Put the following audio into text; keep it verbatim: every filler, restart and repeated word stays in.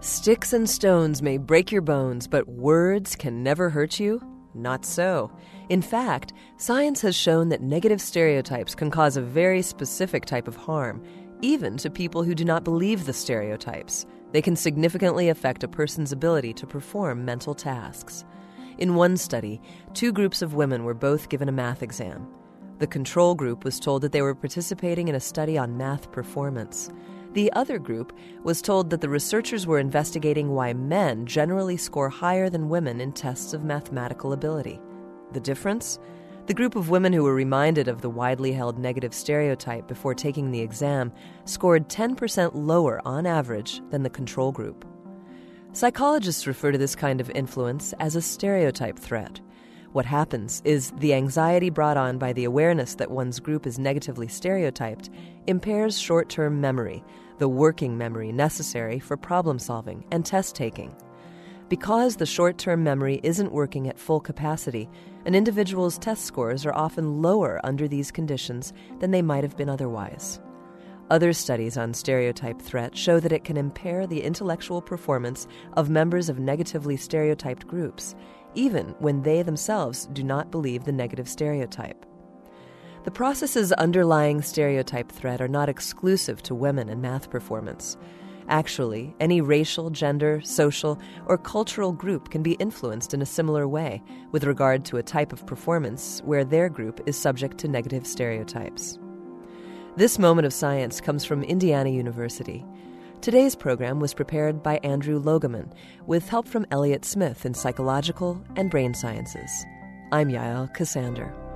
Sticks and stones may break your bones, but words can never hurt you? Not so. In fact, science has shown that negative stereotypes can cause a very specific type of harm, even to people who do not believe the stereotypes. They can significantly affect a person's ability to perform mental tasks. In one study, two groups of women were both given a math exam. The control group was told that they were participating in a study on math performance. The other group was told that the researchers were investigating why men generally score higher than women in tests of mathematical ability. The difference? The group of women who were reminded of the widely held negative stereotype before taking the exam scored ten percent lower on average than the control group. Psychologists refer to this kind of influence as a stereotype threat. What happens is the anxiety brought on by the awareness that one's group is negatively stereotyped impairs short-term memory, the working memory necessary for problem-solving and test-taking. Because the short-term memory isn't working at full capacity, an individual's test scores are often lower under these conditions than they might have been otherwise. Other studies on stereotype threat show that it can impair the intellectual performance of members of negatively stereotyped groups, even when they themselves do not believe the negative stereotype. The processes underlying stereotype threat are not exclusive to women and math performance. Actually, any racial, gender, social, or cultural group can be influenced in a similar way with regard to a type of performance where their group is subject to negative stereotypes. This moment of science comes from Indiana University. Today's program was prepared by Andrew Logeman with help from Elliott Smith in psychological and brain sciences. I'm Yael Cassander.